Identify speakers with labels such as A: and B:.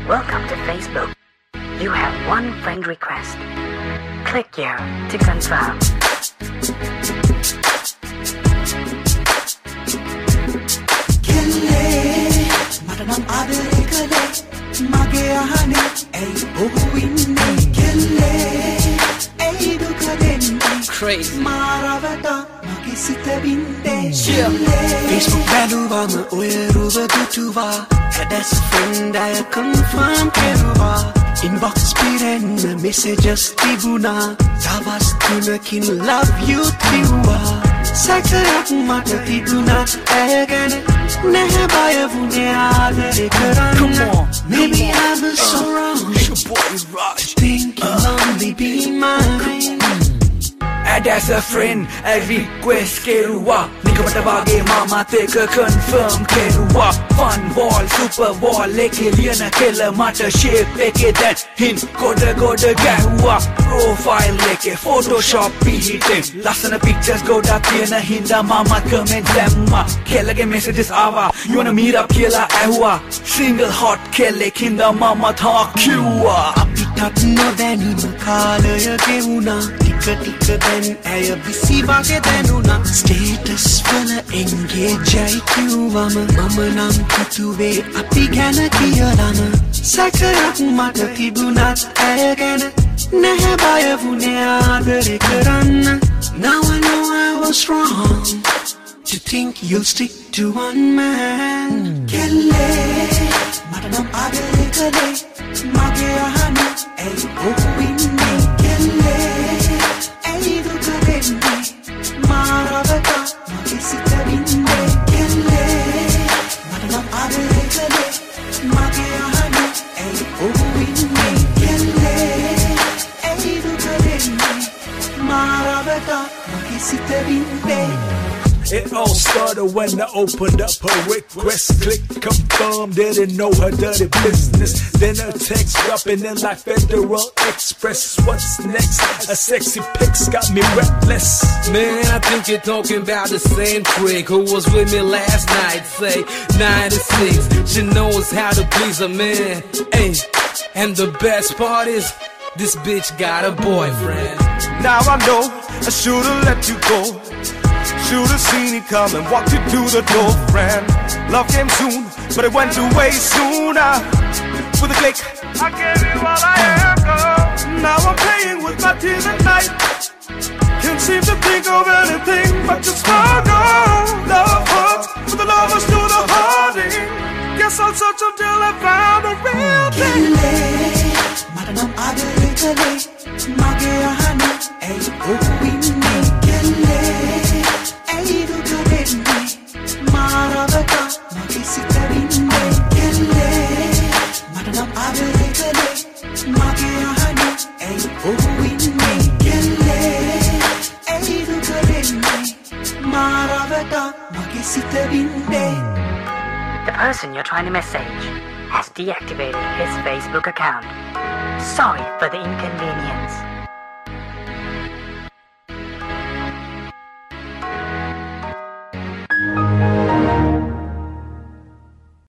A: Welcome to Facebook. You have one friend request. Click here to confirm.
B: Matanam adare kale mage ahane ei ohu inne kelle ei duka denne
C: crazy
B: maravata mage sita binde
D: Facebook baluwama oye ruba tutuwa that's a friend I confirm keruwa inbox piren messages tibuna tawas tunakin love you tiwa Sakayak mata tibuna agane naha bayavune aadare karana
C: Come on,
D: maybe I was so wrong
C: it's your boy Raj
D: think you'll only be mine
C: That's a friend, a request keruwa Nikamata wage mama teka confirm keruwa Fun wall, super wall, leke liana kela mata shape eke then hin koda gahuwa Profile leke Photoshop beating Lasana pictures go da tiana hinda mama comment lemma Kela ke messages awa, you wanna meet up kela ahua Single hot kele kinda mama tha kiwa
D: Apitat no deni makala ya keuna tika then aya bisi bage denuna status fala engage ai kiwa mama nam kutuwe api gana kiyalana sakayak mata tibuna agana naha bayavune aadare karana now I know I was wrong to think you'll stick to one man
B: kelle matanam adare kale mage ahane ei ohu inne kelle ei duka denne maravata mage sita binde kelle matanam adare kale mage ahane ei ohu inne kelle ei duka denne maravata mage sita binde
E: It all started when I opened up her request. Click confirm, didn't know her dirty business. Then her text dropping in like Federal Express. What's next? A sexy pics got me breathless.
F: Man, I think you're talking about the same trick who was with me last night. Say 96, she knows how to please a man. Ay, and the best part is this bitch got a boyfriend.
G: Now I know I should've let you go. Should've seen it coming, walked you through the door, friend. Love came soon, but it went away sooner. With a click, I gave you all I am, girl. Now I'm playing with my tears at night. Can't seem to think of anything but your struggle. Love hurts, but the love is through the hearting. Guess I'll search until I found the real thing.
B: Matanam adare kale mage ahane ei ohu inne kelle ei duka denne maravata mage sita binde kelle matanam adare kale mage ahane ei ohu inne kelle ei duka denne maravata mage sita binde
A: The person you're trying to message has deactivated his Facebook account. Sorry for the inconvenience.